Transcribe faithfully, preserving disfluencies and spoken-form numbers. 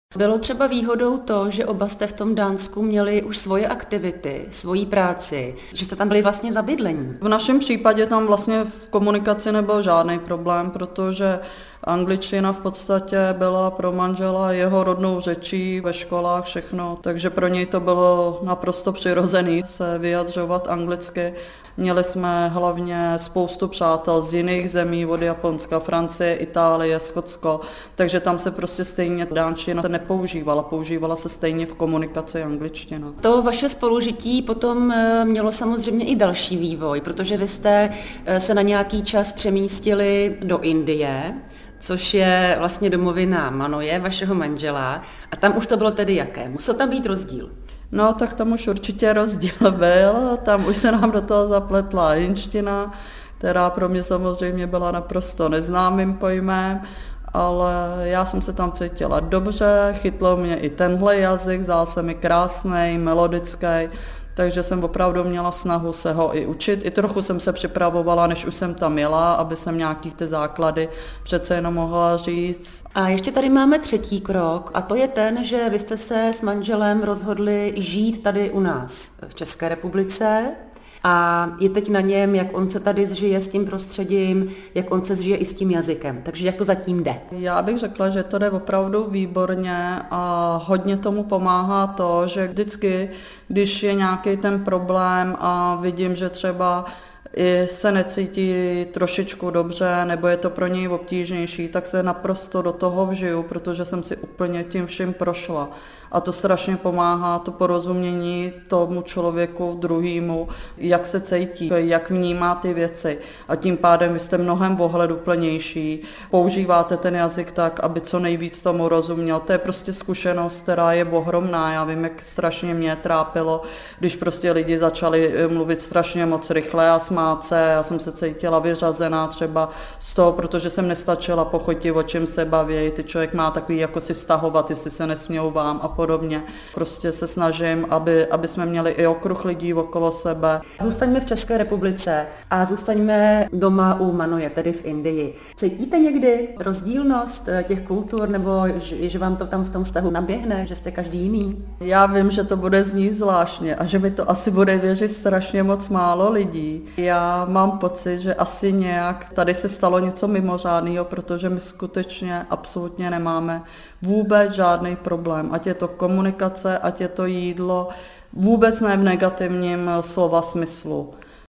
Bylo třeba výhodou to, že oba jste v tom Dánsku měli už svoje aktivity, svoji práci, že jste tam byli vlastně za bydlení. V našem případě tam vlastně v komunikaci nebyl žádný problém, protože angličtina v podstatě byla pro manžela jeho rodnou řečí ve školách všechno, takže pro něj to bylo naprosto přirozené se vyjadřovat anglicky. Měli jsme hlavně spoustu přátel z jiných zemí, od Japonska, Francie, Itálie, Skotsko, takže tam se prostě stejně dánština nepoužívala, používala se stejně v komunikaci angličtina. To vaše spolužití potom mělo samozřejmě i další vývoj, protože vy jste se na nějaký čas přemístili do Indie, což je vlastně domovina Manoje, vašeho manžela, a tam už to bylo tedy jaké? Musel tam být rozdíl? No, tak tam už určitě rozdíl byl, tam už se nám do toho zapletla hindština, která pro mě samozřejmě byla naprosto neznámým pojmem, ale já jsem se tam cítila dobře, chytlo mě i tenhle jazyk, zdál se mi krásný, melodický, takže jsem opravdu měla snahu se ho i učit. I trochu jsem se připravovala, než už jsem tam jela, aby jsem nějaký ty základy přece jenom mohla říct. A ještě tady máme třetí krok a to je ten, že vy jste se s manželem rozhodli žít tady u nás v České republice a je teď na něm, jak on se tady zžije s tím prostředím, jak on se zžije i s tím jazykem. Takže jak to zatím jde? Já bych řekla, že to jde opravdu výborně a hodně tomu pomáhá to, že vždycky, když je nějaký ten problém a vidím, že třeba i se necítí trošičku dobře, nebo je to pro něj obtížnější, tak se naprosto do toho vžiju, protože jsem si úplně tím vším prošla. A to strašně pomáhá, to porozumění tomu člověku druhému, jak se cítí, jak vnímá ty věci. A tím pádem vy jste mnohem ohleduplnější, používáte ten jazyk tak, aby co nejvíc tomu rozuměl. To je prostě zkušenost, která je ohromná. Já vím, jak strašně mě trápilo, když prostě lidi začali mluvit strašně moc rychle a smát se. Já jsem se cítila vyřazená třeba z toho, protože jsem nestačila pochotit, o čem se baví. Ty člověk má takový, jako si vztahovat, jestli se nesmějou vám a podobně. Prostě se snažím, aby, aby jsme měli i okruh lidí okolo sebe. Zůstaňme v České republice a zůstaňme doma u Manoje, tedy v Indii. Cítíte někdy rozdílnost těch kultur, nebo že, že vám to tam v tom vztahu naběhne, že jste každý jiný? Já vím, že to bude znít zvláštně a že mi to asi bude věřit strašně moc málo lidí. Já mám pocit, že asi nějak tady se stalo něco mimořádného, protože my skutečně absolutně nemáme vůbec žádný problém, ať je to komunikace, ať je to jídlo, vůbec ne v negativním slova smyslu.